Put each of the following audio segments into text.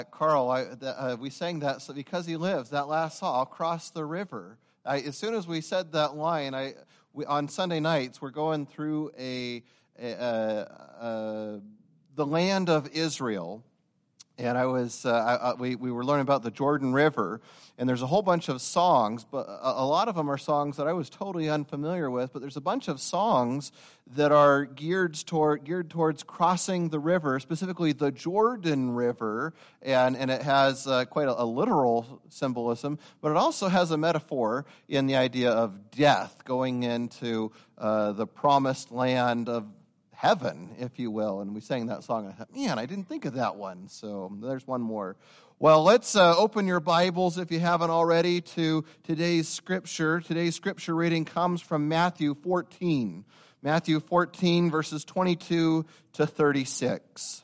Carl, we sang that so because he lives. That last song, I'll cross the river. As soon as we said that line, on Sunday nights we're going through the land of Israel, and we were learning about the Jordan River, and there's a whole bunch of songs, but a lot of them are songs that I was totally unfamiliar with. But there's a bunch of songs that are geared towards crossing the river, specifically the Jordan River, and it has quite a literal symbolism, but it also has a metaphor in the idea of death, going into the promised land of heaven, if you will. And we sang that song, and I thought, man, I didn't think of that one. So there's one more. Well, let's open your Bibles, if you haven't already, to today's scripture. Today's scripture reading comes from Matthew 14. Matthew 14, verses 22 to 36.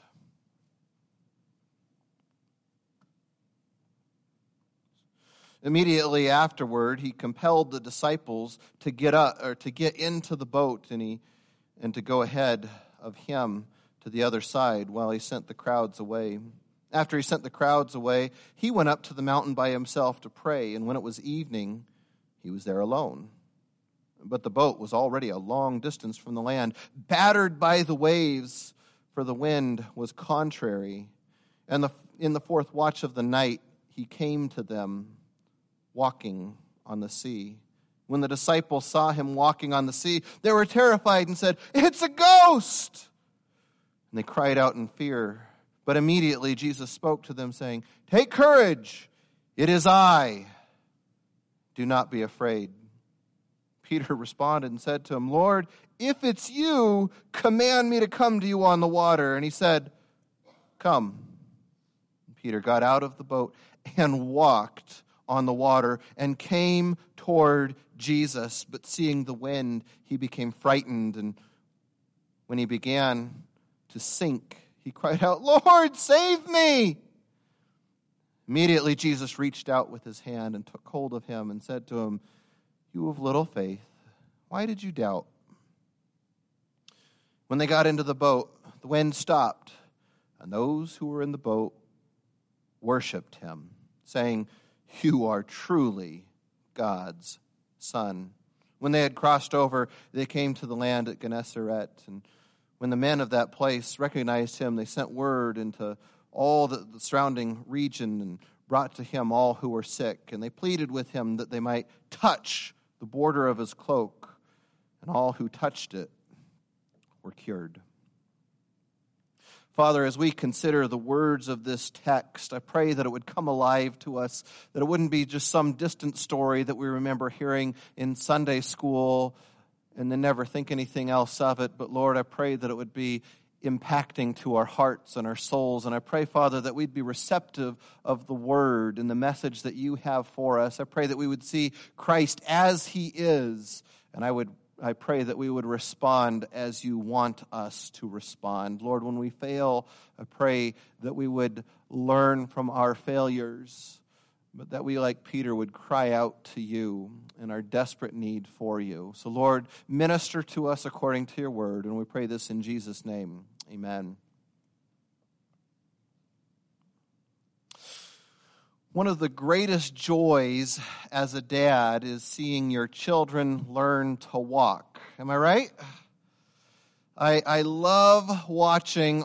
Immediately afterward, he compelled the disciples to get into the boat, and to go ahead of him to the other side while he sent the crowds away. After he sent the crowds away, he went up to the mountain by himself to pray, and when it was evening, he was there alone. But the boat was already a long distance from the land, battered by the waves, for the wind was contrary. And in the fourth watch of the night, he came to them, walking on the sea. When the disciples saw him walking on the sea, they were terrified and said, "It's a ghost!" And they cried out in fear. But immediately Jesus spoke to them, saying, "Take courage, it is I. Do not be afraid." Peter responded and said to him, "Lord, if it's you, command me to come to you on the water." And he said, "Come." Peter got out of the boat and walked on the water and came toward Jesus. But seeing the wind, he became frightened, and when he began to sink, he cried out, "Lord, save me!" Immediately Jesus reached out with his hand and took hold of him and said to him, "You of little faith, why did you doubt?" When they got into the boat, the wind stopped, and those who were in the boat worshipped him, saying, "You are truly God's Son." When they had crossed over, they came to the land at Gennesaret, and when the men of that place recognized him, they sent word into all the surrounding region and brought to him all who were sick, and they pleaded with him that they might touch the border of his cloak, and all who touched it were cured. Father, as we consider the words of this text, I pray that it would come alive to us, that it wouldn't be just some distant story that we remember hearing in Sunday school and then never think anything else of it. But Lord, I pray that it would be impacting to our hearts and our souls. And I pray, Father, that we'd be receptive of the word and the message that you have for us. I pray that we would see Christ as he is, and I pray that we would respond as you want us to respond. Lord, when we fail, I pray that we would learn from our failures, but that we, like Peter, would cry out to you in our desperate need for you. So, Lord, minister to us according to your word, and we pray this in Jesus' name. Amen. One of the greatest joys as a dad is seeing your children learn to walk. Am I right? I loved watching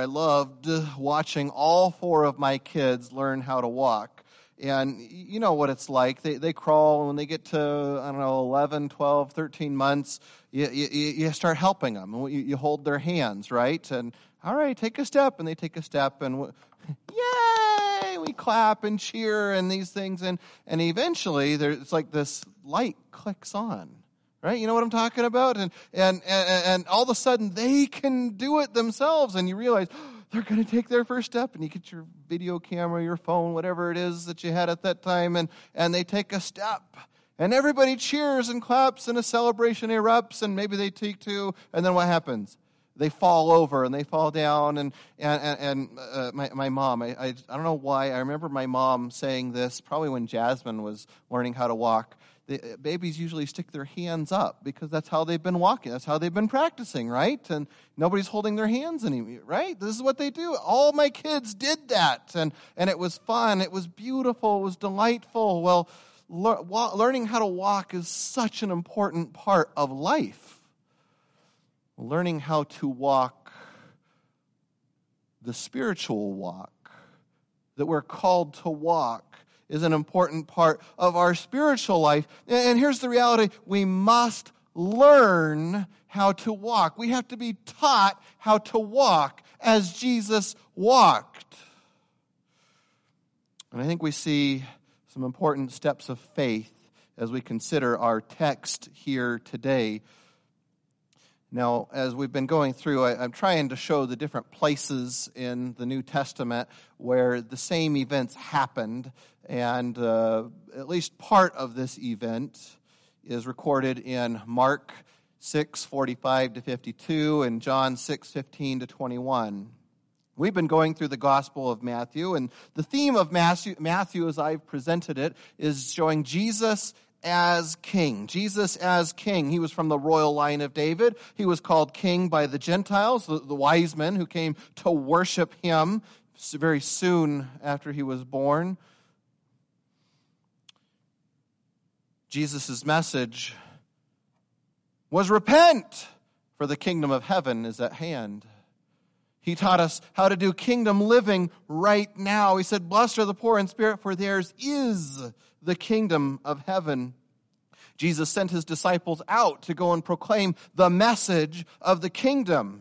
all four of my kids learn how to walk. And you know what it's like. They crawl. When they get to, 11, 12, 13 months, you start helping them. You hold their hands, right? And, all right, take a step. And they take a step. And yay! We clap and cheer and these things. And eventually, it's like this light clicks on. Right? You know what I'm talking about? And all of a sudden, they can do it themselves. And you realize, they're going to take their first step, and you get your video camera, your phone, whatever it is that you had at that time, and they take a step. And everybody cheers and claps, and a celebration erupts, and maybe they take two, and then what happens? They fall over, and they fall down, and my mom, I don't know why, I remember my mom saying this, probably when Jasmine was learning how to walk, babies usually stick their hands up because that's how they've been walking. That's how they've been practicing, right? And nobody's holding their hands anymore, right? This is what they do. All my kids did that, and it was fun. It was beautiful. It was delightful. Well, learning how to walk is such an important part of life. Learning how to walk the spiritual walk that we're called to walk is an important part of our spiritual life. And here's the reality. We must learn how to walk. We have to be taught how to walk as Jesus walked. And I think we see some important steps of faith as we consider our text here today. Now, as we've been going through, I'm trying to show the different places in the New Testament where the same events happened, and at least part of this event is recorded in Mark 6:45-52 and John 6:15-21. We've been going through the Gospel of Matthew, and the theme of Matthew, as I've presented it, is showing Jesus as king. Jesus as king. He was from the royal line of David. He was called king by the Gentiles, the wise men who came to worship him very soon after he was born. Jesus' message was repent, for the kingdom of heaven is at hand. He taught us how to do kingdom living right now. He said, blessed are the poor in spirit, for theirs is the kingdom of heaven. Jesus sent his disciples out to go and proclaim the message of the kingdom.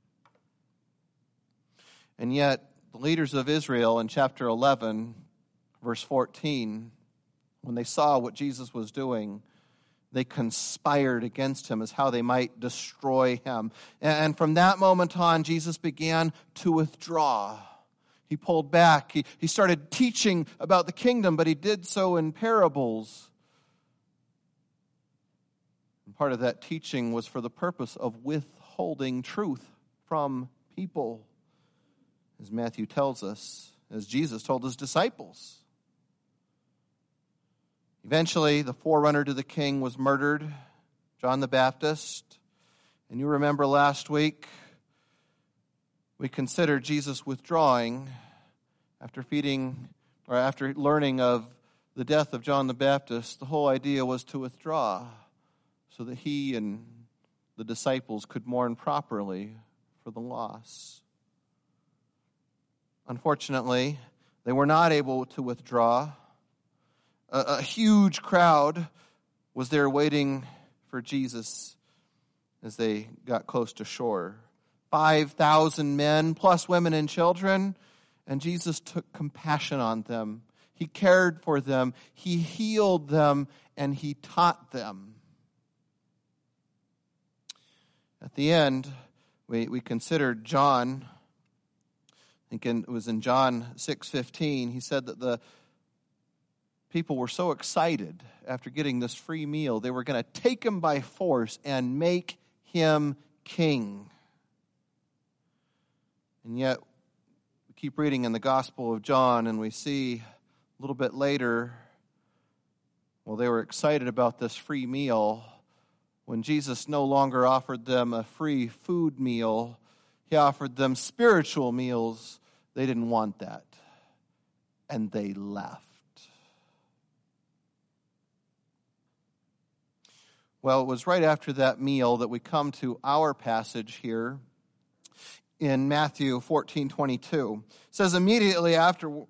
And yet, the leaders of Israel in chapter 11, verse 14, when they saw what Jesus was doing, they conspired against him as how they might destroy him. And from that moment on, Jesus began to withdraw. He pulled back. He started teaching about the kingdom, but he did so in parables. And part of that teaching was for the purpose of withholding truth from people, as Matthew tells us, as Jesus told his disciples. Eventually, the forerunner to the king was murdered, John the Baptist. And you remember last week, we considered Jesus withdrawing after learning of the death of John the Baptist. The whole idea was to withdraw so that he and the disciples could mourn properly for the loss. Unfortunately, they were not able to withdraw. A huge crowd was there waiting for Jesus as they got close to shore. 5,000 men, plus women and children, and Jesus took compassion on them. He cared for them, he healed them, and he taught them. At the end, we considered John. I think it was in John 6:15. He said that the people were so excited after getting this free meal, they were going to take him by force and make him king. And yet, we keep reading in the Gospel of John, and we see a little bit later, well, they were excited about this free meal. When Jesus no longer offered them a free food meal, he offered them spiritual meals. They didn't want that, and they left. Well, it was right after that meal that we come to our passage here in Matthew 14:22. It says immediately after,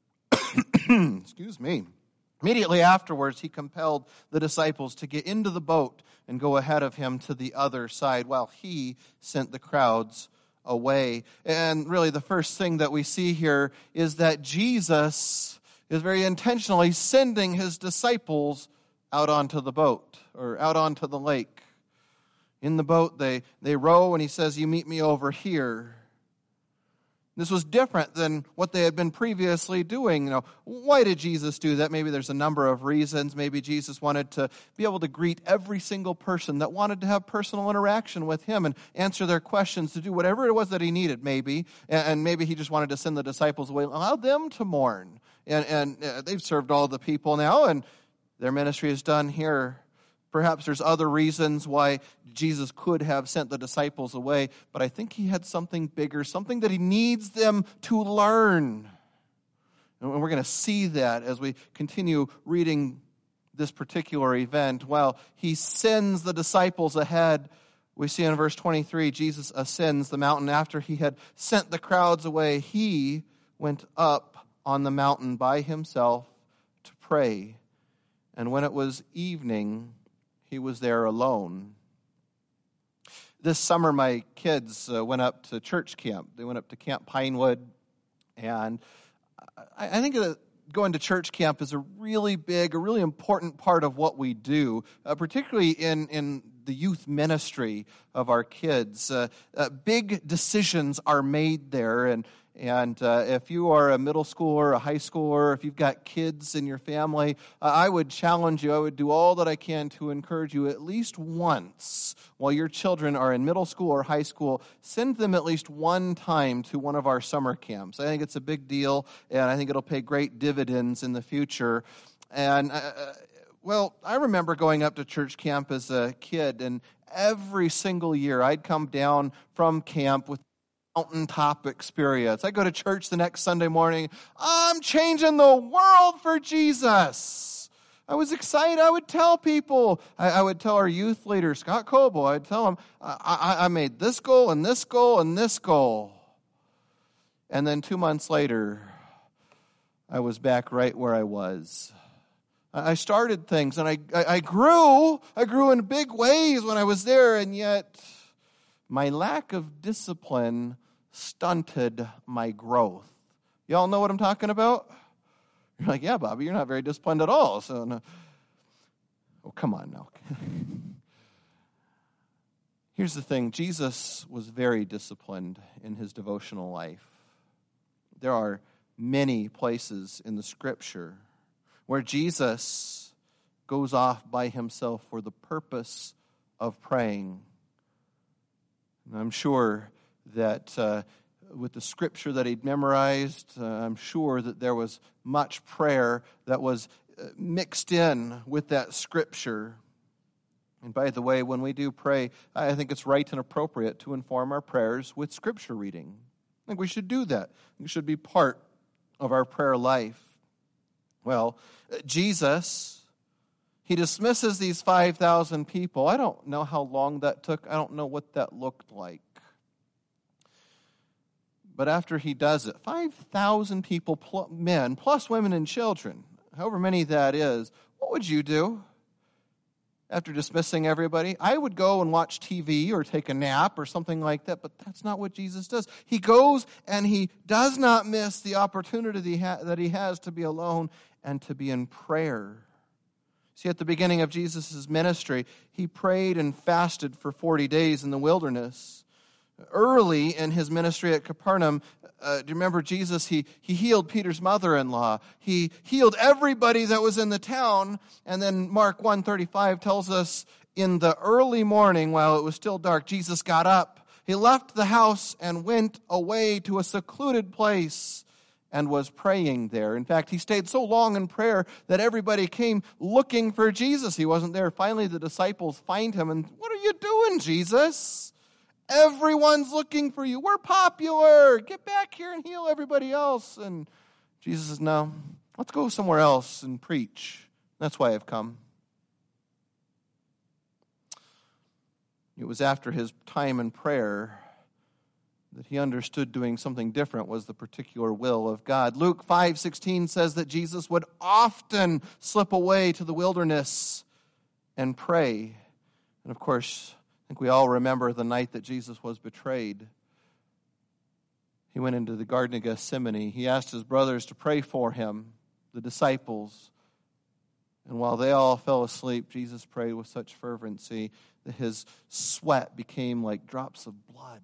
immediately afterwards, he compelled the disciples to get into the boat and go ahead of him to the other side while he sent the crowds away. And really the first thing that we see here is that Jesus is very intentionally sending his disciples out onto the boat, or out onto the lake. In the boat, they row, and he says, you meet me over here. This was different than what they had been previously doing. Why did Jesus do that? Maybe there's a number of reasons. Maybe Jesus wanted to be able to greet every single person that wanted to have personal interaction with him and answer their questions, to do whatever it was that he needed, maybe. And maybe he just wanted to send the disciples away, allow them to mourn. And they've served all the people now, and their ministry is done here. Perhaps there's other reasons why Jesus could have sent the disciples away, but I think he had something bigger, something that he needs them to learn. And we're going to see that as we continue reading this particular event. While he sends the disciples ahead, we see in verse 23, Jesus ascends the mountain. After he had sent the crowds away, he went up on the mountain by himself to pray. And when it was evening, he was there alone. This summer, my kids went up to church camp. They went up to Camp Pinewood. And I think going to church camp is a really big, a really important part of what we do, particularly in the youth ministry of our kids. Big decisions are made there, and if you are a middle schooler, a high schooler, if you've got kids in your family, I would challenge you, I would do all that I can to encourage you at least once while your children are in middle school or high school, send them at least one time to one of our summer camps. I think it's a big deal, and I think it'll pay great dividends in the future. And I remember going up to church camp as a kid, and every single year I'd come down from camp with mountaintop experience. I go to church the next Sunday morning. I'm changing the world for Jesus. I was excited. I would tell people. I would tell our youth leader, Scott Coble, I'd tell him, I made this goal and this goal and this goal. And then 2 months later, I was back right where I was. I started things, and I grew. I grew in big ways when I was there, and yet my lack of discipline stunted my growth. Y'all know what I'm talking about? You're like, yeah, Bobby, you're not very disciplined at all. So, no. Oh, come on now. Here's the thing. Jesus was very disciplined in his devotional life. There are many places in the Scripture where Jesus goes off by himself for the purpose of praying. And I'm sure that with the Scripture that he'd memorized, I'm sure that there was much prayer that was mixed in with that Scripture. And by the way, when we do pray, I think it's right and appropriate to inform our prayers with Scripture reading. I think we should do that. It should be part of our prayer life. Well, Jesus, he dismisses these 5,000 people. I don't know how long that took. I don't know what that looked like. But after he does it, 5,000 people, men, plus women and children, however many that is, what would you do after dismissing everybody? I would go and watch TV or take a nap or something like that, but that's not what Jesus does. He goes and he does not miss the opportunity that he has to be alone and to be in prayer. See, at the beginning of Jesus' ministry, he prayed and fasted for 40 days in the wilderness. Early in his ministry at Capernaum, do you remember Jesus? He healed Peter's mother-in-law. He healed everybody that was in the town. And then Mark 1:35 tells us, in the early morning, while it was still dark, Jesus got up. He left the house and went away to a secluded place and was praying there. In fact, he stayed so long in prayer that everybody came looking for Jesus. He wasn't there. Finally, the disciples find him and, "What are you doing, Jesus? Everyone's looking for you. We're popular. Get back here and heal everybody else." And Jesus says, "No, let's go somewhere else and preach. That's why I've come." It was after his time in prayer that he understood doing something different was the particular will of God. Luke 5:16 says that Jesus would often slip away to the wilderness and pray. And of course, I think we all remember the night that Jesus was betrayed. He went into the Garden of Gethsemane. He asked his brothers to pray for him, the disciples. And while they all fell asleep, Jesus prayed with such fervency that his sweat became like drops of blood.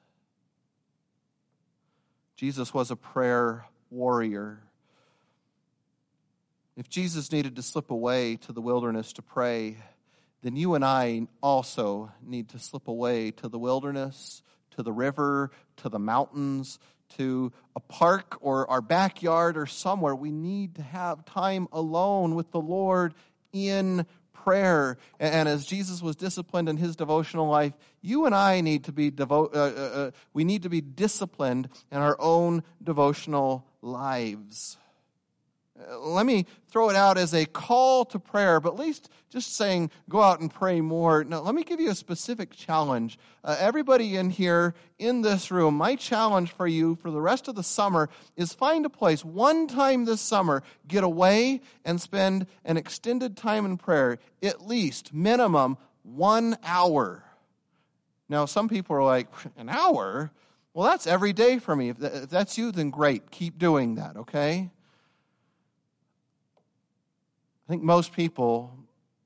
Jesus was a prayer warrior. If Jesus needed to slip away to the wilderness to pray, then you and I also need to slip away to the wilderness, to the river, to the mountains, to a park or our backyard or somewhere. We need to have time alone with the Lord in prayer. And as Jesus was disciplined in his devotional life, you and I need to be we need to be disciplined in our own devotional lives. Let me throw it out as a call to prayer, but at least just saying go out and pray more. No, let me give you a specific challenge. Everybody in here, in this room, my challenge for you for the rest of the summer is find a place one time this summer, get away and spend an extended time in prayer, at least minimum 1 hour. Now, some people are like, an hour? Well, that's every day for me. If that's you, then great. Keep doing that, okay? I think most people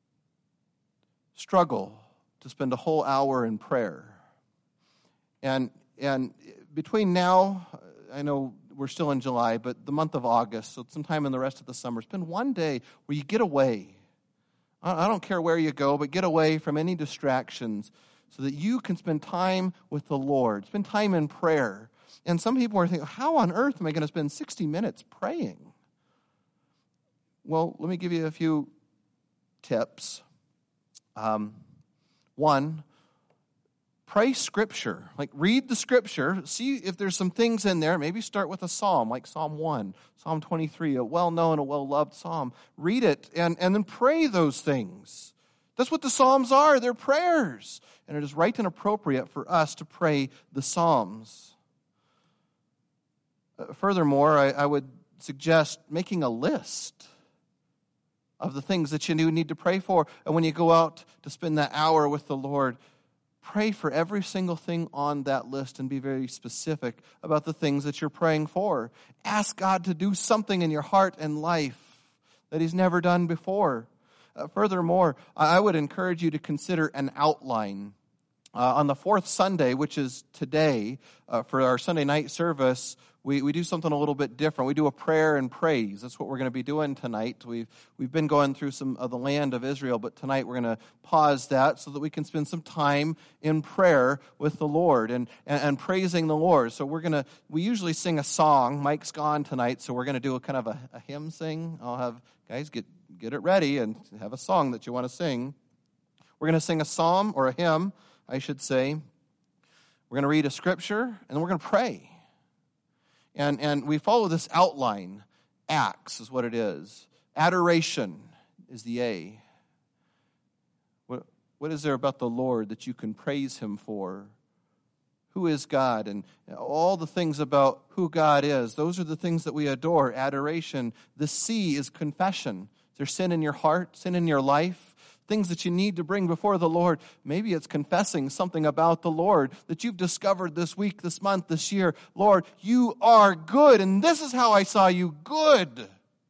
struggle to spend a whole hour in prayer. And between now, I know we're still in July, but the month of August, so sometime in the rest of the summer, spend one day where you get away. I don't care where you go, but get away from any distractions so that you can spend time with the Lord, spend time in prayer. And some people are thinking, how on earth am I going to spend 60 minutes praying? Well, let me give you a few tips. One, pray Scripture. Like, read the Scripture. See if there's some things in there. Maybe start with a psalm, like Psalm 1, Psalm 23, a well-known, a well-loved psalm. Read it and then pray those things. That's what the Psalms are. They're prayers. And it is right and appropriate for us to pray the Psalms. Furthermore, I would suggest making a list of the things that you need to pray for. And when you go out to spend that hour with the Lord, pray for every single thing on that list and be very specific about the things that you're praying for. Ask God to do something in your heart and life that He's never done before. Furthermore, I would encourage you to consider an outline. On the fourth Sunday, which is today, for our Sunday night service, we do something a little bit different. We do a prayer and praise. That's what we're going to be doing tonight. We've been going through some of the land of Israel, but tonight we're going to pause that so that we can spend some time in prayer with the Lord and praising the Lord. So we usually sing a song. Mike's gone tonight, so we're going to do a kind of a hymn sing. I'll have guys get it ready and have a song that you want to sing. We're going to sing a psalm or a hymn, I should say. We're going to read a scripture, and then we're going to pray. And we follow this outline. Acts is what it is. Adoration is the A. What is there about the Lord that you can praise Him for? Who is God? And all the things about who God is, those are the things that we adore. Adoration. The C is confession. Is there sin in your heart, sin in your life? Things that you need to bring before the Lord. Maybe it's confessing something about the Lord that you've discovered this week, this month, this year. Lord, you are good, and this is how I saw you, good.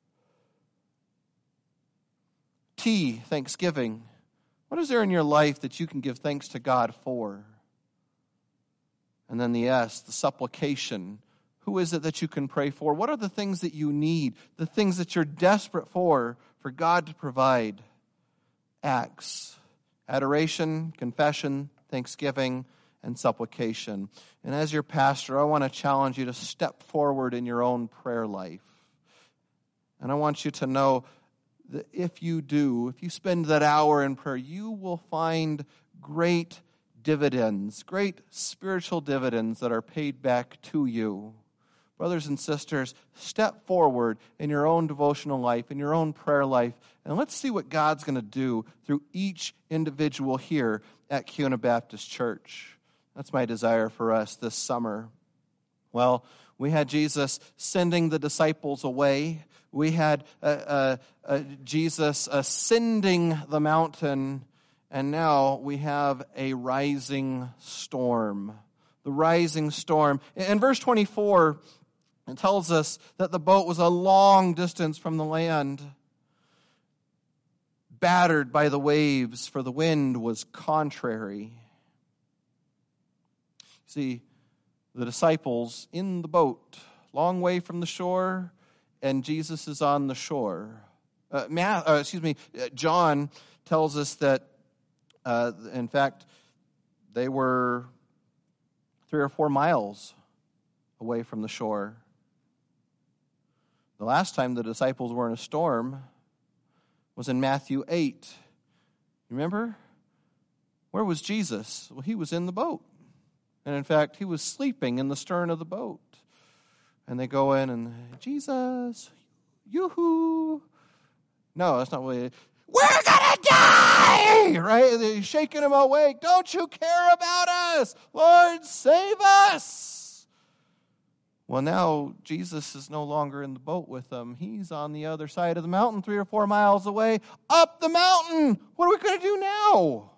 T, thanksgiving. What is there in your life that you can give thanks to God for? And then the S, the supplication. Who is it that you can pray for? What are the things that you need, the things that you're desperate for God to provide? Acts, adoration, confession, thanksgiving, and supplication. And as your pastor, I want to challenge you to step forward in your own prayer life. And I want you to know that if you spend that hour in prayer, you will find great dividends, great spiritual dividends that are paid back to you. Brothers and sisters, step forward in your own devotional life, in your own prayer life, and let's see what God's going to do through each individual here at Kuna Baptist Church. That's my desire for us this summer. Well, we had Jesus sending the disciples away. We had Jesus ascending the mountain, and now we have a rising storm. The rising storm. In verse 24, it tells us that the boat was a long distance from the land, battered by the waves, for the wind was contrary. See, the disciples in the boat, long way from the shore, and Jesus is on the shore. John tells us that, in fact, they were 3 or 4 miles away from the shore. The last time the disciples were in a storm was in Matthew 8. Remember? Where was Jesus? Well, he was in the boat. And in fact, he was sleeping in the stern of the boat. And they go in and, Jesus, yoo-hoo. No, that's not what it is. We're going to die! Right? They're shaking him awake. Don't you care about us? Lord, save us! Well, now Jesus is no longer in the boat with them. He's on the other side of the mountain, 3 or 4 miles away, up the mountain. What are we going to do now?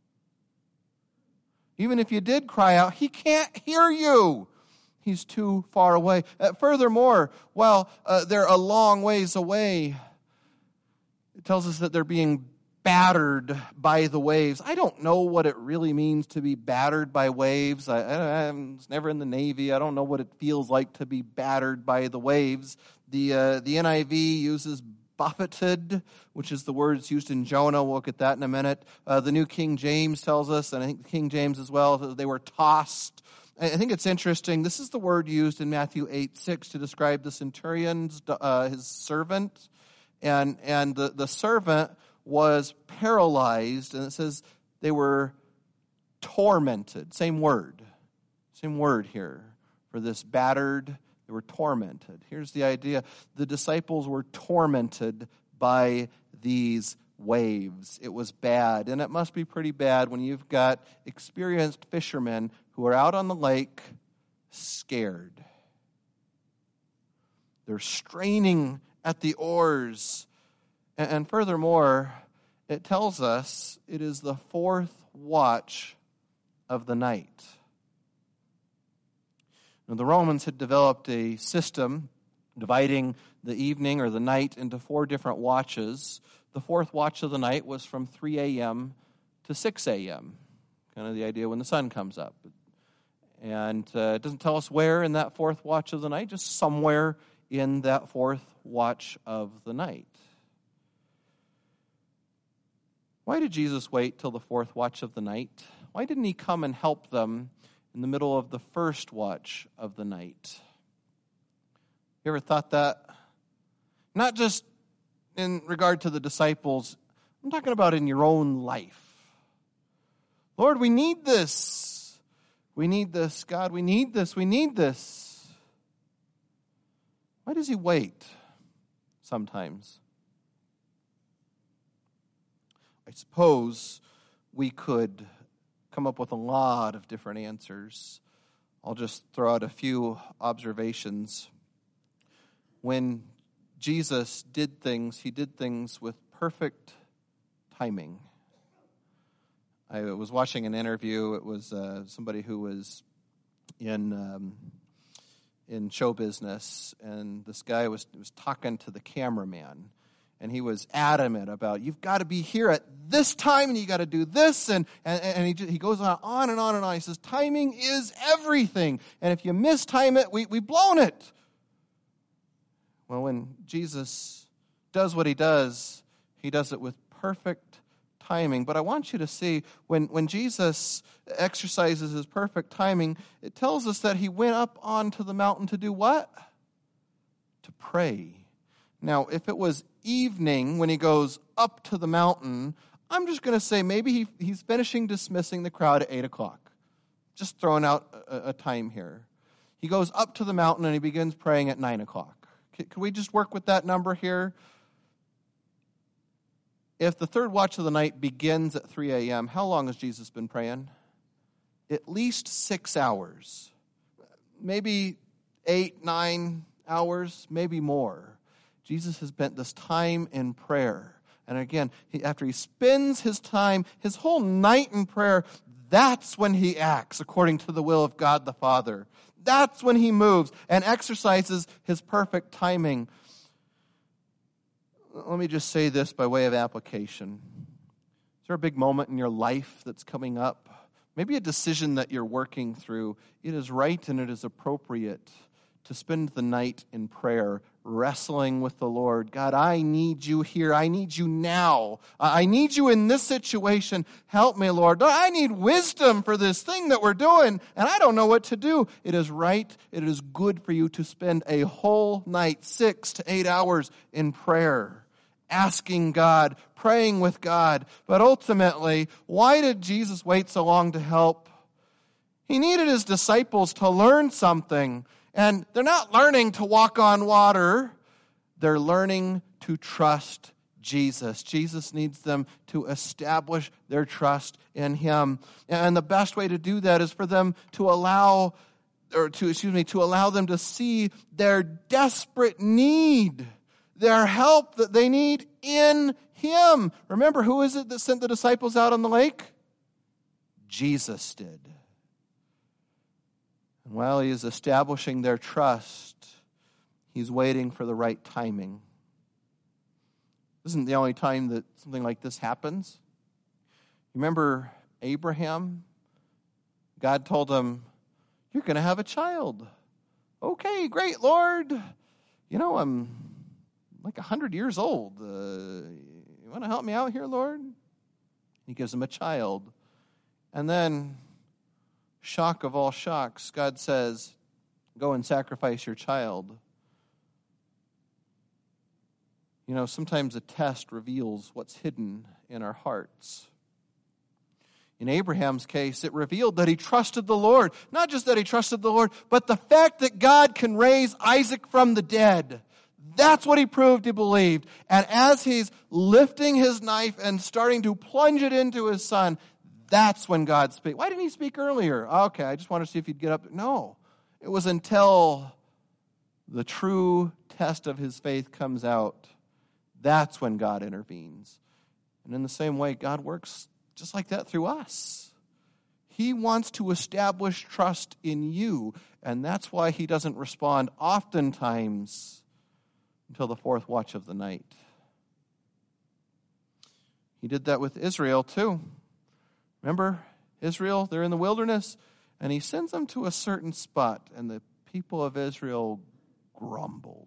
Even if you did cry out, he can't hear you. He's too far away. Furthermore, while they're a long ways away, it tells us that they're being battered by the waves. I don't know what it really means to be battered by waves. I was never in the Navy. I don't know what it feels like to be battered by the waves. The NIV uses buffeted, which is the word that's used in Jonah. We'll look at that in a minute. The New King James tells us, and I think the King James as well, that they were tossed. I think it's interesting. This is the word used in Matthew 8:6 to describe the centurion's his servant, and the servant was paralyzed, and it says they were tormented. Same word here for this battered. They were tormented. Here's the idea. The disciples were tormented by these waves. It was bad, and it must be pretty bad when you've got experienced fishermen who are out on the lake scared. They're straining at the oars. And furthermore, it tells us it is the 4th watch of the night. Now, the Romans had developed a system dividing the evening or the night into 4 different watches. The 4th watch of the night was from 3 a.m. to 6 a.m., kind of the idea when the sun comes up. And it doesn't tell us where in that 4th watch of the night, just somewhere in that 4th watch of the night. Why did Jesus wait till the 4th watch of the night? Why didn't he come and help them in the middle of the 1st watch of the night? You ever thought that? Not just in regard to the disciples. I'm talking about in your own life. Lord, we need this. We need this. God, we need this. We need this. Why does he wait sometimes? I suppose we could come up with a lot of different answers. I'll just throw out a few observations. When Jesus did things, he did things with perfect timing. I was watching an interview. It was somebody who was in show business, and this guy was talking to the cameraman. And he was adamant about, you've got to be here at this time, and you got to do this. And he goes on and on and on. He says, timing is everything. And if you mistime it, we've blown it. Well, when Jesus does what he does it with perfect timing. But I want you to see, when Jesus exercises his perfect timing, it tells us that he went up onto the mountain to do what? To pray. Now, if it was evening when he goes up to the mountain, I'm just going to say maybe he's finishing dismissing the crowd at 8 o'clock. Just throwing out a time here. He goes up to the mountain and he begins praying at 9 o'clock. Can we just work with that number here? If the 3rd watch of the night begins at 3 a.m., how long has Jesus been praying? At least 6 hours. Maybe 8, 9 hours, maybe more. Jesus has spent this time in prayer. And again, after he spends his time, his whole night in prayer, that's when he acts according to the will of God the Father. That's when he moves and exercises his perfect timing. Let me just say this by way of application. Is there a big moment in your life that's coming up? Maybe a decision that you're working through. It is right and it is appropriate to spend the night in prayer, wrestling with the Lord. God, I need you here. I need you now. I need you in this situation. Help me, Lord. I need wisdom for this thing that we're doing, and I don't know what to do. It is right. It is good for you to spend a whole night, 6 to 8 hours in prayer. asking God, praying with God. But ultimately, why did Jesus wait so long to help? He needed his disciples to learn something. And they're not learning to walk on water. They're learning to trust Jesus. Jesus needs them to establish their trust in him. And the best way to do that is for them to allow them to see their desperate need, their help that they need in him. Remember, who is it that sent the disciples out on the lake? Jesus did. And while he is establishing their trust, he's waiting for the right timing. This isn't the only time that something like this happens. Remember Abraham? God told him, "You're going to have a child." Okay, great, Lord. I'm like 100 years old. You want to help me out here, Lord? He gives him a child. And then, shock of all shocks, God says, "Go and sacrifice your child." Sometimes a test reveals what's hidden in our hearts. In Abraham's case, it revealed that he trusted the Lord. Not just that he trusted the Lord, but the fact that God can raise Isaac from the dead. That's what he proved he believed. And as he's lifting his knife and starting to plunge it into his son, that's when God speaks. Why didn't he speak earlier? Okay, I just wanted to see if he'd get up. No, it was until the true test of his faith comes out. That's when God intervenes. And in the same way, God works just like that through us. He wants to establish trust in you, and that's why he doesn't respond oftentimes until the fourth watch of the night. He did that with Israel too. Remember, Israel, they're in the wilderness, and he sends them to a certain spot, and the people of Israel grumbled.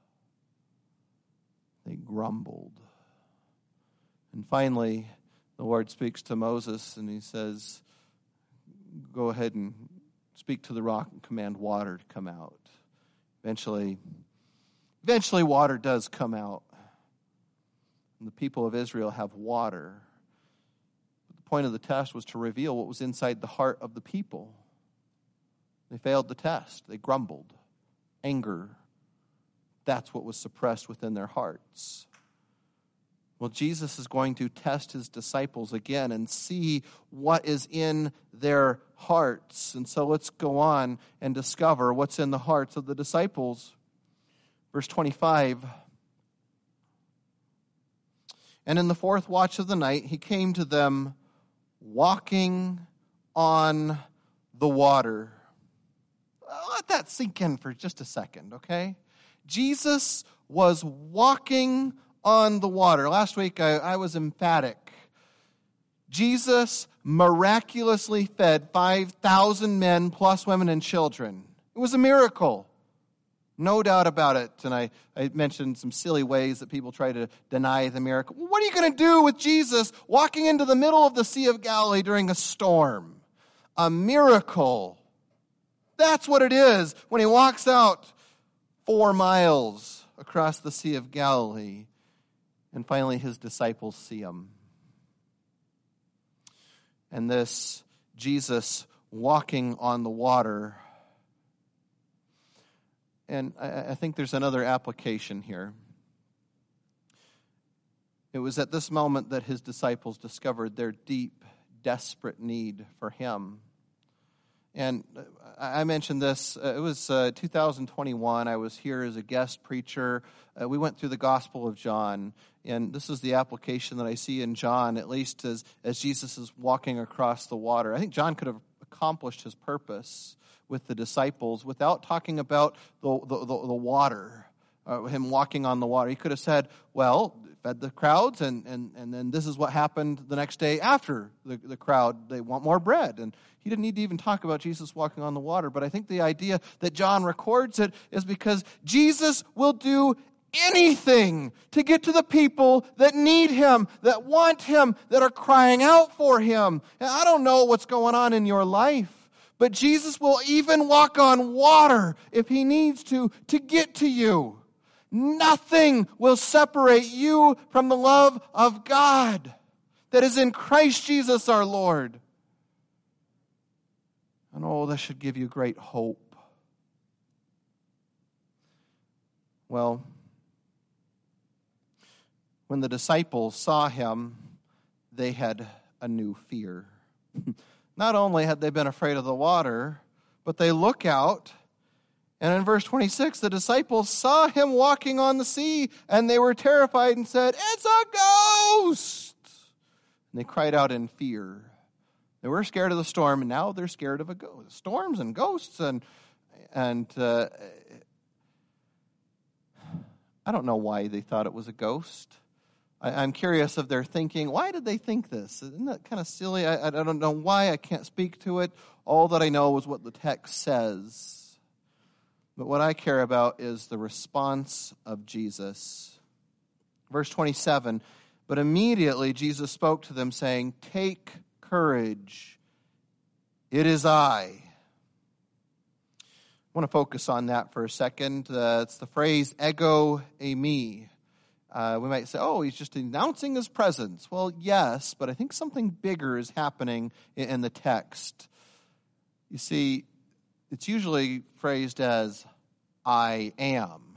They grumbled. And finally, the Lord speaks to Moses, and he says, "Go ahead and speak to the rock and command water to come out." Eventually water does come out. And the people of Israel have water. But the point of the test was to reveal what was inside the heart of the people. They failed the test. They grumbled. Anger. That's what was suppressed within their hearts. Well, Jesus is going to test his disciples again and see what is in their hearts. And so let's go on and discover what's in the hearts of the disciples. Verse 25. And in the fourth watch of the night, he came to them walking on the water. Let that sink in for just a second, okay? Jesus was walking on the water. Last week I was emphatic. Jesus miraculously fed 5,000 men plus women and children. It was a miracle. No doubt about it. And I mentioned some silly ways that people try to deny the miracle. What are you going to do with Jesus walking into the middle of the Sea of Galilee during a storm? A miracle. That's what it is when he walks out 4 miles across the Sea of Galilee. And finally, his disciples see him. And this Jesus walking on the water. And I think there's another application here. It was at this moment that his disciples discovered their deep, desperate need for him. And I mentioned this, it was 2021. I was here as a guest preacher. We went through the Gospel of John. And this is the application that I see in John, at least as Jesus is walking across the water. I think John could have accomplished his purpose with the disciples without talking about the water, him walking on the water. He could have said, well, fed the crowds, and then this is what happened the next day after the crowd. They want more bread. And he didn't need to even talk about Jesus walking on the water. But I think the idea that John records it is because Jesus will do anything to get to the people that need him, that want him, that are crying out for him. And I don't know what's going on in your life, but Jesus will even walk on water if he needs to get to you. nothing will separate you from the love of God that is in Christ Jesus our Lord. And oh, this should give you great hope. Well, when the disciples saw him, they had a new fear. Not only had they been afraid of the water, but they look out, and in verse 26, the disciples saw him walking on the sea, and they were terrified and said, "It's a ghost!" And they cried out in fear. They were scared of the storm, and now they're scared of a ghost. Storms and ghosts, and I don't know why they thought it was a ghost. I'm curious of their thinking. Why did they think this? Isn't that kind of silly? I don't know why. I can't speak to it. All that I know is what the text says. But what I care about is the response of Jesus. Verse 27, but immediately Jesus spoke to them, saying, "Take courage, it is I." I want to focus on that for a second. It's the phrase ego eimi. We might say, oh, he's just announcing his presence. Well, yes, but I think something bigger is happening in the text. You see, it's usually phrased as, I am.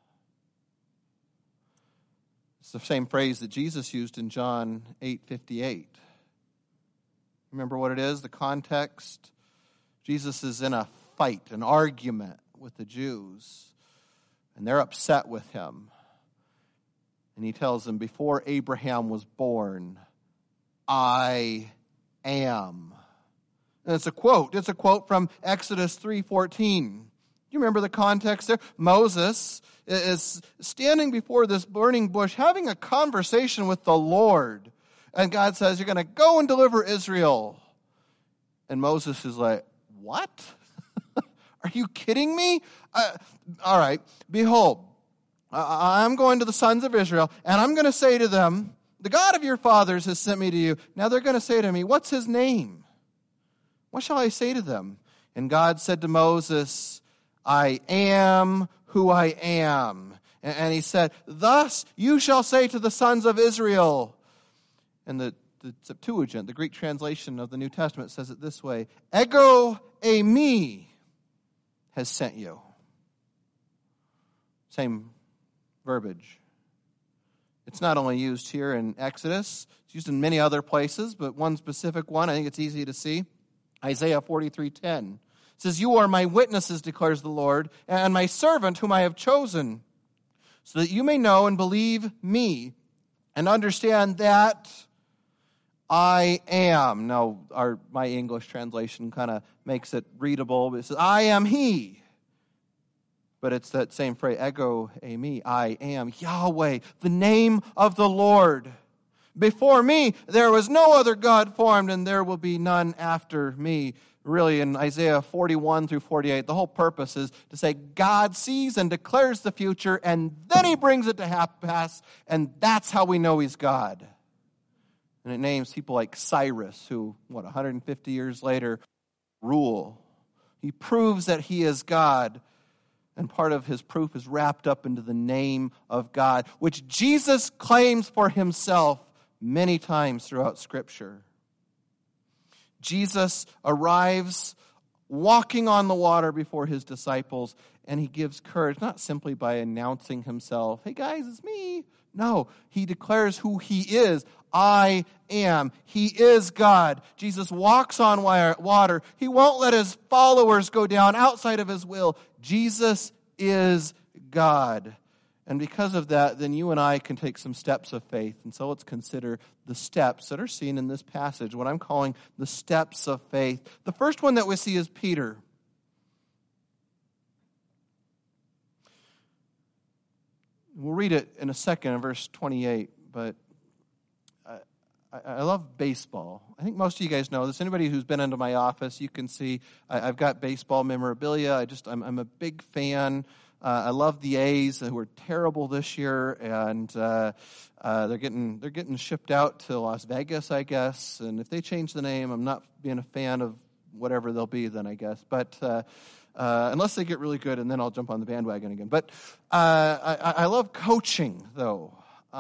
It's the same phrase that Jesus used in John 8:58. Remember what it is, the context? Jesus is in a fight, an argument with the Jews, and they're upset with him. And he tells them, before Abraham was born, I am. And it's a quote. It's a quote from Exodus 3:14. You remember the context there? Moses is standing before this burning bush, having a conversation with the Lord. And God says, you're going to go and deliver Israel. And Moses is like, what? Are you kidding me? All right, behold, I'm going to the sons of Israel, and I'm going to say to them, the God of your fathers has sent me to you. Now they're going to say to me, what's his name? What shall I say to them? And God said to Moses, I am who I am. And he said, thus you shall say to the sons of Israel. And the Septuagint, the Greek translation of the New Testament, says it this way, ego eimi has sent you. Same verbiage. It's not only used here in Exodus, it's used in many other places, but one specific one, I think it's easy to see. Isaiah 43:10 says, you are my witnesses, declares the Lord, and my servant whom I have chosen, so that you may know and believe me and understand that I am. Now, my English translation kind of makes it readable. It says, I am he. But it's that same phrase, ego eimi, I am Yahweh, the name of the Lord. Before me, there was no other God formed, and there will be none after me. Really, in Isaiah 41 through 48, the whole purpose is to say God sees and declares the future, and then he brings it to pass, and that's how we know he's God. And it names people like Cyrus, who, 150 years later, rule. He proves that he is God. And part of his proof is wrapped up into the name of God, which Jesus claims for himself many times throughout Scripture. Jesus arrives walking on the water before his disciples, and he gives courage, not simply by announcing himself, hey guys, it's me. No, he declares who he is. I am. He is God. Jesus walks on water. He won't let his followers go down outside of his will. Jesus is God. And because of that, then you and I can take some steps of faith. And so let's consider the steps that are seen in this passage, what I'm calling the steps of faith. The first one that we see is Peter. We'll read it in a second in verse 28, but I love baseball. I think most of you guys know this. Anybody who's been into my office, you can see I've got baseball memorabilia. I'm a big fan. I love the A's, who are terrible this year, and they're getting shipped out to Las Vegas, I guess. And if they change the name, I'm not being a fan of whatever they'll be then, I guess. But unless they get really good, and then I'll jump on the bandwagon again. But I love coaching, though.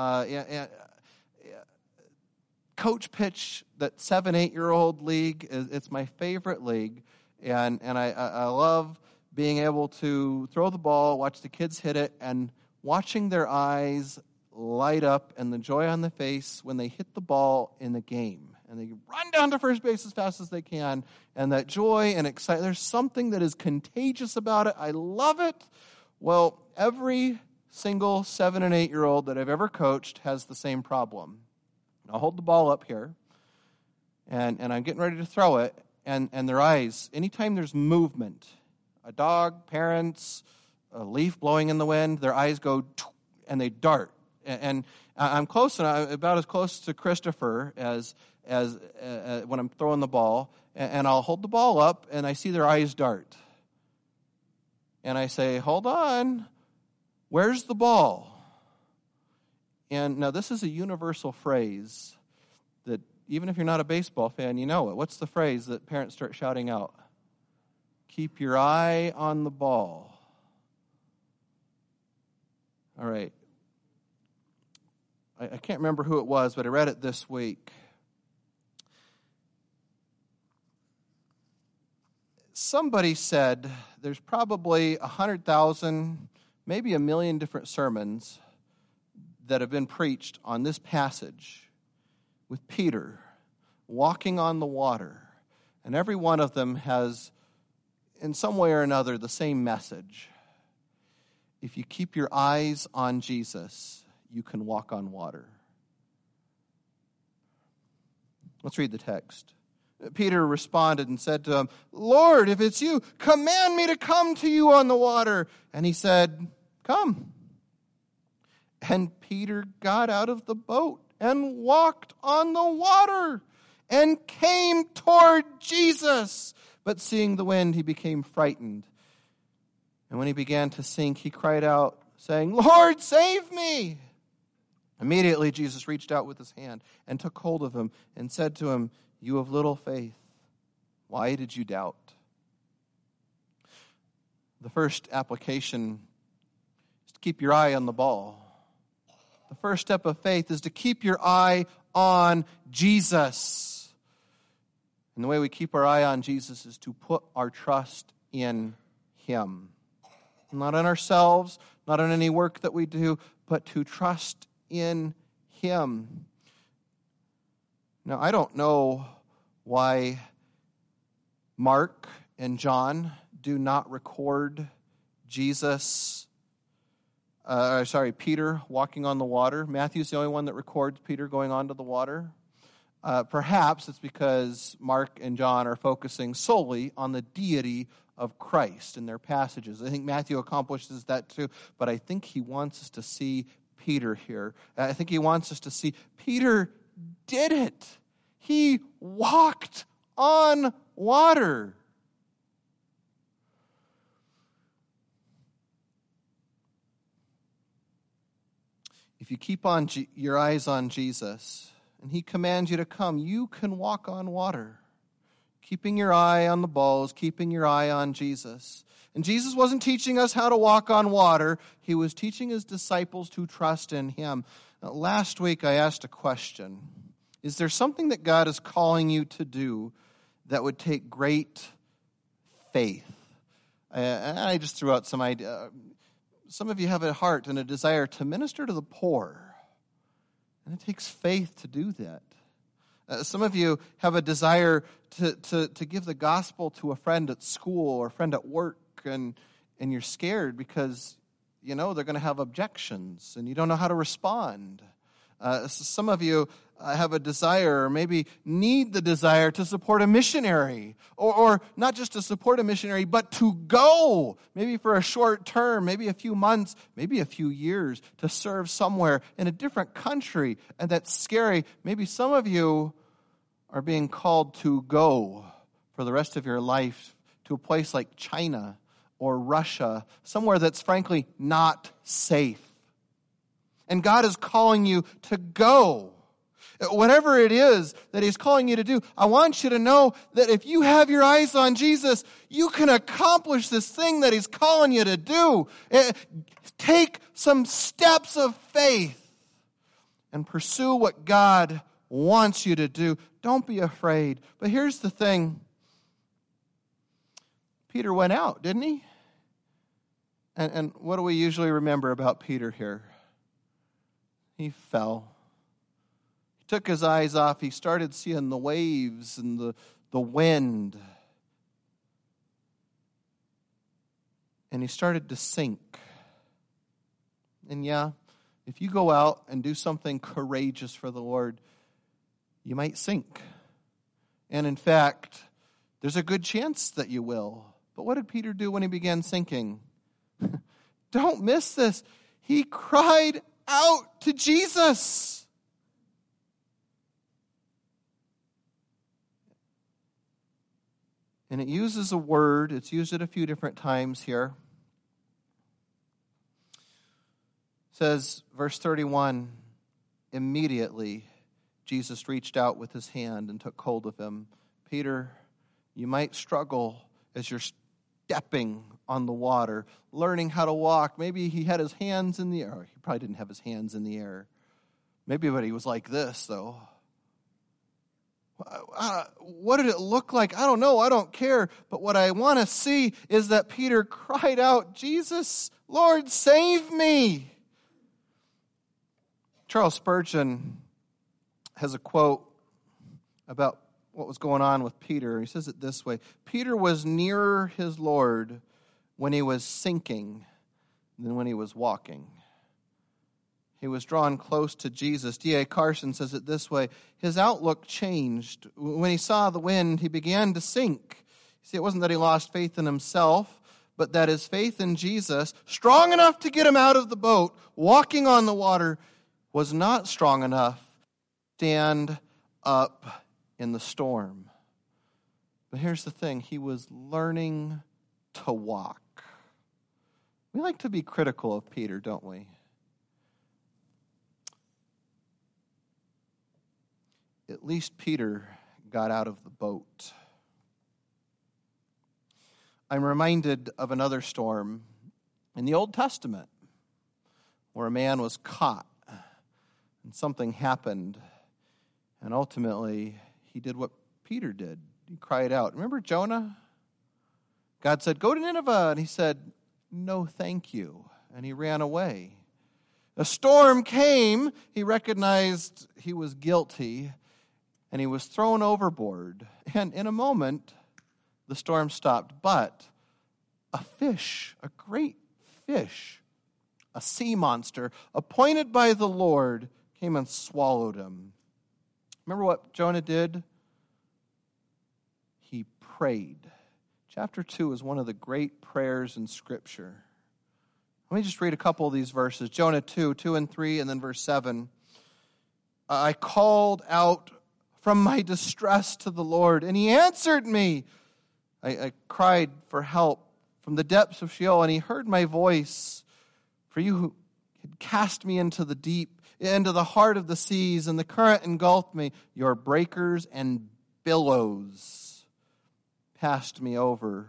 Coach pitch, that 7-8-year-old league, it's my favorite league, and I love being able to throw the ball, watch the kids hit it, and watching their eyes light up and the joy on the face when they hit the ball in the game. And they run down to first base as fast as they can, and that joy and excitement, there's something that is contagious about it. I love it. Well, every single 7- and 8-year-old that I've ever coached has the same problem. I'll hold the ball up here, and I'm getting ready to throw it, and their eyes, anytime there's movement, a dog, parents, a leaf blowing in the wind, their eyes go, and they dart. And I'm close, about as close to Christopher as when I'm throwing the ball, and I'll hold the ball up, and I see their eyes dart. And I say, hold on, where's the ball? And now this is a universal phrase that even if you're not a baseball fan, you know it. What's the phrase that parents start shouting out? Keep your eye on the ball. All right. I can't remember who it was, but I read it this week. Somebody said there's probably 100,000, maybe 1 million different sermons that have been preached on this passage with Peter walking on the water. And every one of them has, in some way or another, the same message. If you keep your eyes on Jesus, you can walk on water. Let's read the text. Peter responded and said to him, Lord, if it's you, command me to come to you on the water. And he said, come. And Peter got out of the boat and walked on the water and came toward Jesus. But seeing the wind, he became frightened. And when he began to sink, he cried out, saying, Lord, save me. Immediately Jesus reached out with his hand and took hold of him and said to him, you of little faith, why did you doubt? The first application is to keep your eye on the ball. The first step of faith is to keep your eye on Jesus. And the way we keep our eye on Jesus is to put our trust in him. Not in ourselves, not in any work that we do, but to trust in him. Now, I don't know why Mark and John do not record Peter walking on the water. Matthew's the only one that records Peter going onto the water. Perhaps it's because Mark and John are focusing solely on the deity of Christ in their passages. I think Matthew accomplishes that too, but I think he wants us to see Peter here. I think he wants us to see Peter did it. He walked on water. If you keep on your eyes on Jesus, and he commands you to come, you can walk on water. Keeping your eye on the balls, keeping your eye on Jesus. And Jesus wasn't teaching us how to walk on water. He was teaching his disciples to trust in him. Now, last week I asked a question. Is there something that God is calling you to do that would take great faith? I just threw out some idea. Some of you have a heart and a desire to minister to the poor. And it takes faith to do that. Some of you have a desire to give the gospel to a friend at school or a friend at work, and you're scared because, you know, they're going to have objections and you don't know how to respond. Some of you have a desire or maybe need the desire to support a missionary, or not just to support a missionary, but to go, maybe for a short term, maybe a few months, maybe a few years, to serve somewhere in a different country. And that's scary. Maybe some of you are being called to go for the rest of your life to a place like China or Russia, somewhere that's frankly not safe. And God is calling you to go. Whatever it is that he's calling you to do, I want you to know that if you have your eyes on Jesus, you can accomplish this thing that he's calling you to do. Take some steps of faith and pursue what God wants you to do. Don't be afraid. But here's the thing. Peter went out, didn't he? And what do we usually remember about Peter here? He fell. He took his eyes off. He started seeing the waves and the wind. And he started to sink. And yeah, if you go out and do something courageous for the Lord, you might sink. And in fact, there's a good chance that you will. But what did Peter do when he began sinking? Don't miss this. He cried out to Jesus. And it uses a word. It's used it a few different times here. It says, verse 31, immediately Jesus reached out with his hand and took hold of him. Peter, you might struggle as you're stepping on the water, learning how to walk. Maybe he had his hands in the air. He probably didn't have his hands in the air. Maybe but he was like this, though. What did it look like? I don't know. I don't care. But what I want to see is that Peter cried out, Jesus, Lord, save me. Charles Spurgeon has a quote about what was going on with Peter. He says it this way: Peter was nearer his Lord when he was sinking than when he was walking. He was drawn close to Jesus. D.A. Carson says it this way: his outlook changed. When he saw the wind, he began to sink. See, it wasn't that he lost faith in himself, but that his faith in Jesus, strong enough to get him out of the boat, walking on the water, was not strong enough to stand up in the storm. But here's the thing. He was learning to walk. We like to be critical of Peter, don't we? At least Peter got out of the boat. I'm reminded of another storm in the Old Testament where a man was caught and something happened, and ultimately he did what Peter did. He cried out. Remember Jonah? God said, go to Nineveh. And he said, no, thank you. And he ran away. A storm came. He recognized he was guilty, and he was thrown overboard. And in a moment, the storm stopped. But a fish, a great fish, a sea monster, appointed by the Lord, came and swallowed him. Remember what Jonah did? He prayed. Chapter 2 is one of the great prayers in Scripture. Let me just read a couple of these verses. Jonah 2, 2 and 3, and then verse 7. I called out from my distress to the Lord, and he answered me. I cried for help from the depths of Sheol, and he heard my voice. For you who had cast me into the deep, into the heart of the seas, and the current engulfed me. Your breakers and billows passed me over.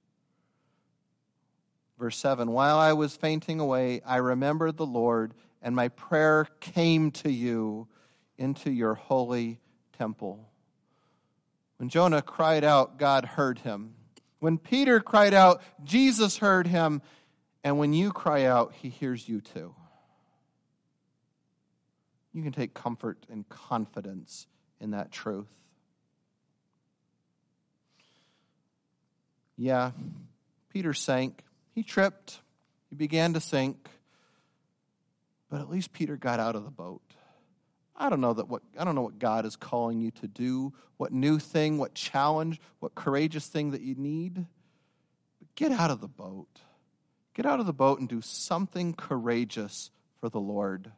Verse 7, while I was fainting away, I remembered the Lord, and my prayer came to you into your holy temple. When Jonah cried out, God heard him. When Peter cried out, Jesus heard him. And when you cry out, he hears you too. You can take comfort and confidence in that truth. Yeah, Peter sank. He tripped. He began to sink. But at least Peter got out of the boat. I don't know what God is calling you to do, what new thing, what challenge, what courageous thing that you need. But get out of the boat. Get out of the boat and do something courageous for the Lord.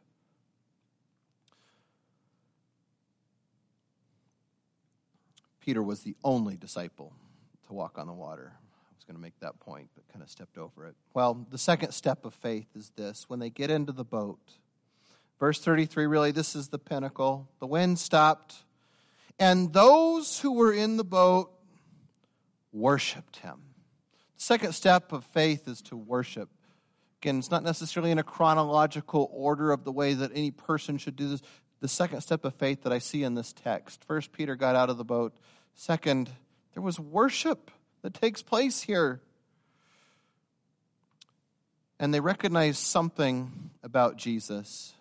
Peter was the only disciple to walk on the water. I was going to make that point, but kind of stepped over it. Well, the second step of faith is this. When they get into the boat, Verse 33, really, this is the pinnacle. The wind stopped, and those who were in the boat worshiped him. The second step of faith is to worship. Again, it's not necessarily in a chronological order of the way that any person should do this. The second step of faith that I see in this text. First, Peter got out of the boat. Second, there was worship that takes place here. And they recognized something about Jesus.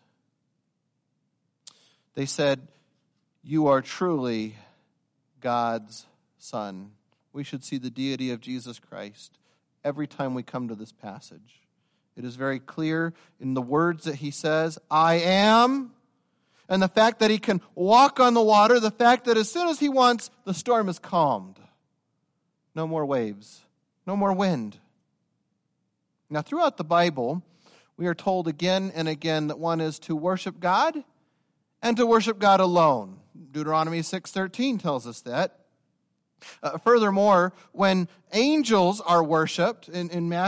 They said, "You are truly God's Son." We should see the deity of Jesus Christ every time we come to this passage. It is very clear in the words that he says, "I am," and the fact that he can walk on the water, the fact that as soon as he wants, the storm is calmed. No more waves, no more wind. Now, throughout the Bible, we are told again and again that one is to worship God and to worship God alone. Deuteronomy 6:13 tells us that. Furthermore, when angels are worshipped in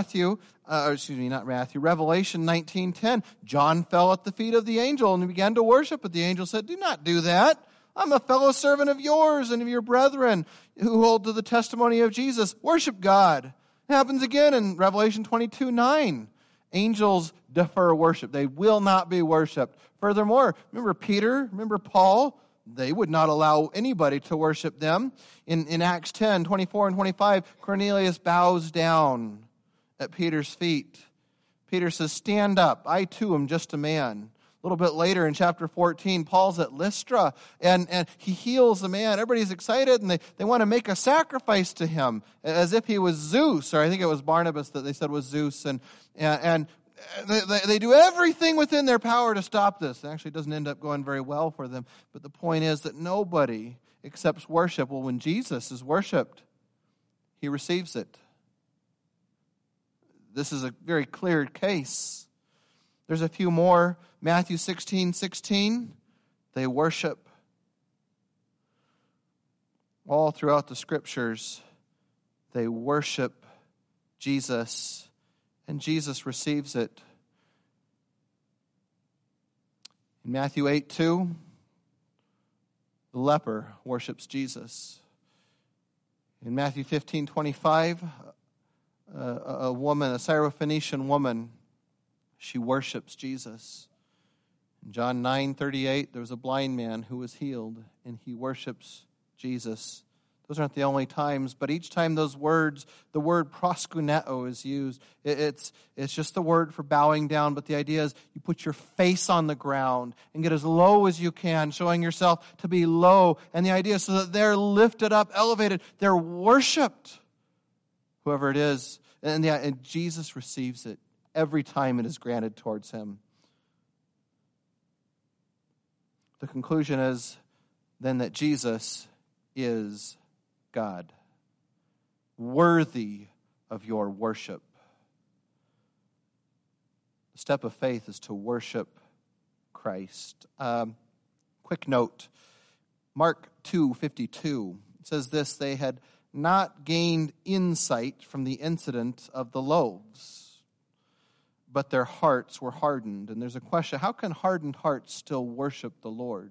Revelation 19:10, John fell at the feet of the angel and he began to worship, but the angel said, "Do not do that. I'm a fellow servant of yours and of your brethren who hold to the testimony of Jesus. Worship God." It happens again in Revelation 22:9. Angels defer worship. They will not be worshipped. Furthermore, remember Peter, remember Paul? They would not allow anybody to worship them. In Acts 10:24 and 25, Cornelius bows down at Peter's feet. Peter says, "Stand up. I too am just a man." A little bit later in chapter 14, Paul's at Lystra, and he heals the man. Everybody's excited, and they want to make a sacrifice to him, as if he was Zeus, or I think it was Barnabas that they said was Zeus. And they do everything within their power to stop this. It actually doesn't end up going very well for them. But the point is that nobody accepts worship. Well, when Jesus is worshipped, he receives it. This is a very clear case. There's a few more. Matthew 16:16, they worship. All throughout the Scriptures, they worship Jesus, and Jesus receives it. In Matthew 8:2, the leper worships Jesus. In Matthew 15:25, a woman, a Syrophoenician woman, she worships Jesus. In John 9:38, there was a blind man who was healed, and he worships Jesus. Those aren't the only times, but each time those words, the word proskuneo is used, it's just the word for bowing down, but the idea is you put your face on the ground and get as low as you can, showing yourself to be low. And the idea is so that they're lifted up, elevated, they're worshipped, whoever it is. And Jesus receives it every time it is granted towards him. The conclusion is then that Jesus is God, worthy of your worship. The step of faith is to worship Christ. Quick note, Mark 2:52 says this: they had not gained insight from the incident of the loaves, but their hearts were hardened. And there's a question, how can hardened hearts still worship the Lord?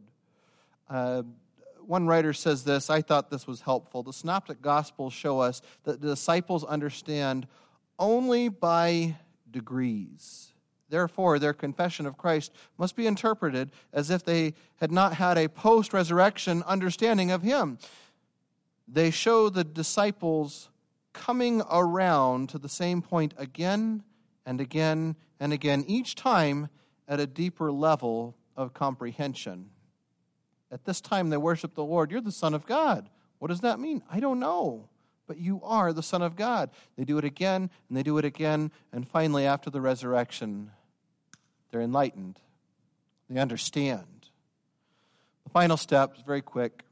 One writer says this, I thought this was helpful. The Synoptic Gospels show us that the disciples understand only by degrees. Therefore, their confession of Christ must be interpreted as if they had not had a post-resurrection understanding of him. They show the disciples coming around to the same point again and again and again, each time at a deeper level of comprehension. At this time, they worship the Lord. You're the Son of God. What does that mean? I don't know. But you are the Son of God. They do it again, and they do it again, and finally, after the resurrection, they're enlightened. They understand. The final step is very quick.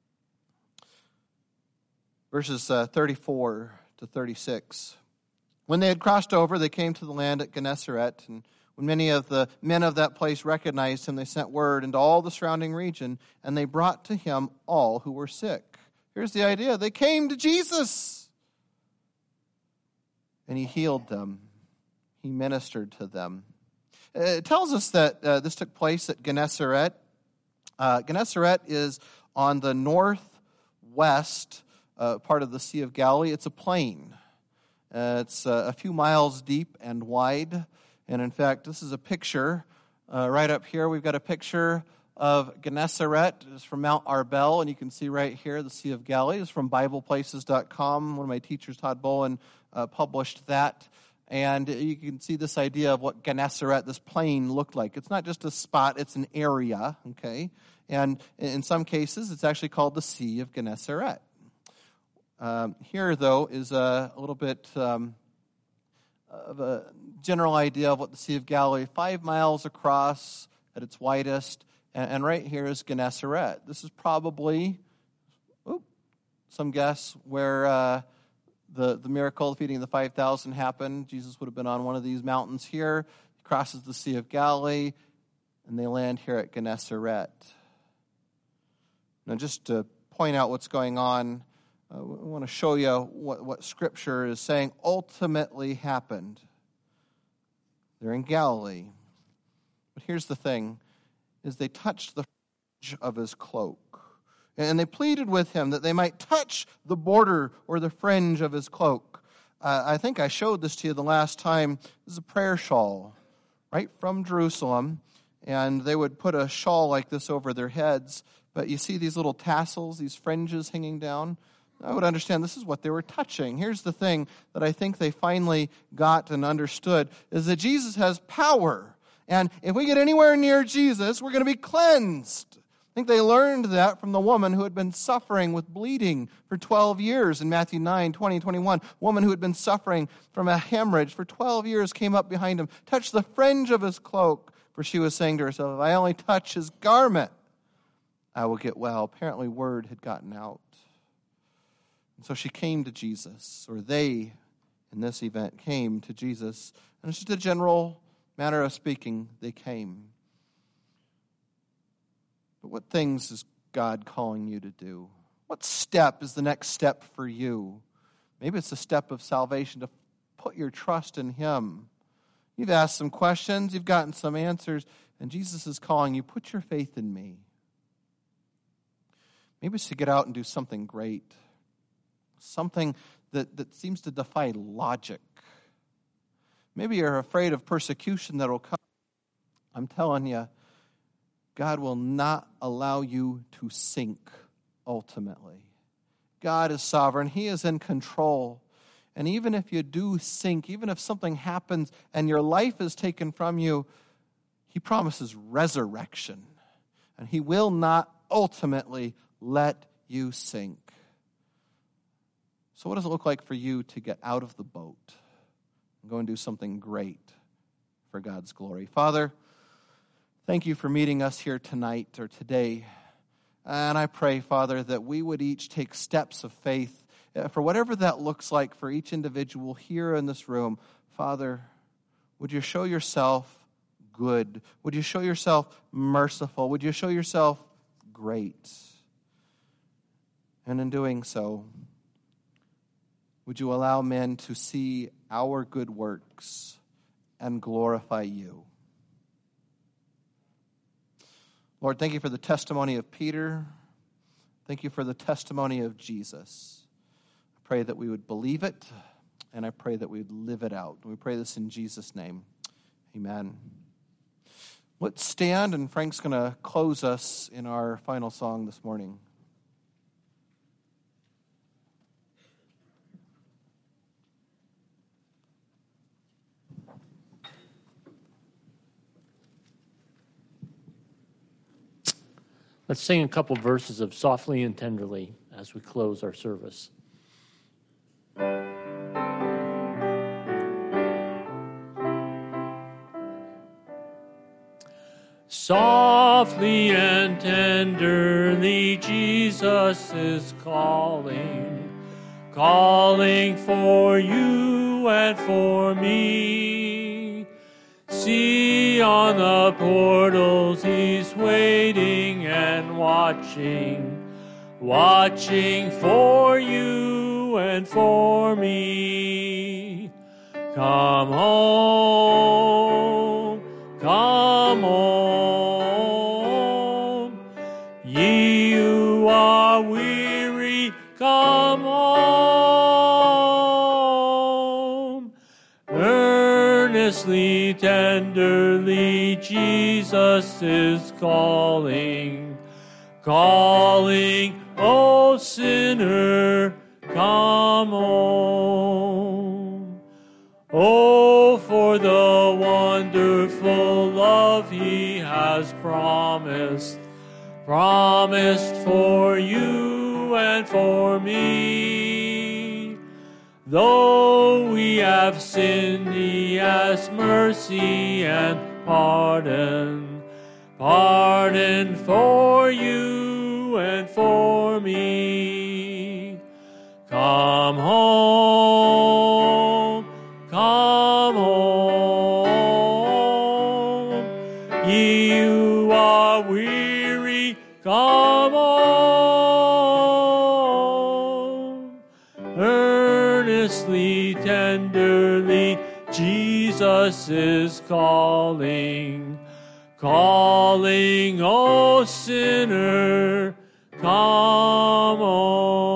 Verses 34 to 36. When they had crossed over, they came to the land at Gennesaret, and when many of the men of that place recognized him, they sent word into all the surrounding region, and they brought to him all who were sick. Here's the idea. They came to Jesus, and he healed them. He ministered to them. It tells us that this took place at Gennesaret. Gennesaret is on the northwest part of the Sea of Galilee. It's a plain. It's a few miles deep and wide. And in fact, this is a picture. Right up here, we've got a picture of Gennesaret. It's from Mount Arbel, and you can see right here the Sea of Galilee. It's from BiblePlaces.com. One of my teachers, Todd Bowen, published that. And you can see this idea of what Gennesaret, this plain, looked like. It's not just a spot, it's an area, okay? And in some cases, it's actually called the Sea of Gennesaret. Here, though, is a little bit of a general idea of what the Sea of Galilee, 5 miles across at its widest, and right here is Gennesaret. This is probably, some guess, where the miracle of feeding the 5,000 happened. Jesus would have been on one of these mountains here. He crosses the Sea of Galilee, and they land here at Gennesaret. Now, just to point out what's going on, I want to show you what Scripture is saying ultimately happened. They're in Galilee. But here's the thing, is they touched the fringe of his cloak. And they pleaded with him that they might touch the border or the fringe of his cloak. I think I showed this to you the last time. This is a prayer shawl, right from Jerusalem. And they would put a shawl like this over their heads. But you see these little tassels, these fringes hanging down? I would understand this is what they were touching. Here's the thing that I think they finally got and understood, is that Jesus has power. And if we get anywhere near Jesus, we're going to be cleansed. I think they learned that from the woman who had been suffering with bleeding for 12 years in Matthew 9, 20, 21. Woman who had been suffering from a hemorrhage for 12 years came up behind him, touched the fringe of his cloak, for she was saying to herself, if I only touch his garment, I will get well. Apparently word had gotten out. And so she came to Jesus, or they, in this event, came to Jesus. And it's just a general manner of speaking, they came. But what things is God calling you to do? What step is the next step for you? Maybe it's a step of salvation, to put your trust in Him. You've asked some questions, you've gotten some answers, and Jesus is calling you, put your faith in me. Maybe it's to get out and do something great. Something that seems to defy logic. Maybe you're afraid of persecution that will come. I'm telling you, God will not allow you to sink ultimately. God is sovereign. He is in control. And even if you do sink, even if something happens and your life is taken from you, He promises resurrection. And He will not ultimately let you sink. So what does it look like for you to get out of the boat and go and do something great for God's glory? Father, thank you for meeting us here tonight or today. And I pray, Father, that we would each take steps of faith for whatever that looks like for each individual here in this room. Father, would you show yourself good? Would you show yourself merciful? Would you show yourself great? And in doing so, would you allow men to see our good works and glorify you? Lord, thank you for the testimony of Peter. Thank you for the testimony of Jesus. I pray that we would believe it, and I pray that we would live it out. We pray this in Jesus' name. Amen. Let's stand, and Frank's going to close us in our final song this morning. Let's sing a couple verses of Softly and Tenderly as we close our service. Softly and tenderly Jesus is calling, calling for you and for me. See on the portals He's waiting and watching, watching for you and for me. Come home, come home. Ye who are weary, come home. Earnestly, tenderly, Jesus is calling, calling, O sinner, come home. Oh, for the wonderful love he has promised, promised for you and for me. Though we have sinned, he has mercy and pardon, pardon for you and for me. Come home, come home. Ye who are weary, come home. Earnestly, tenderly, Jesus is calling, calling, O sinner, come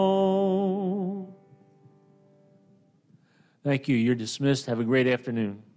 home. Thank you. You're dismissed. Have a great afternoon.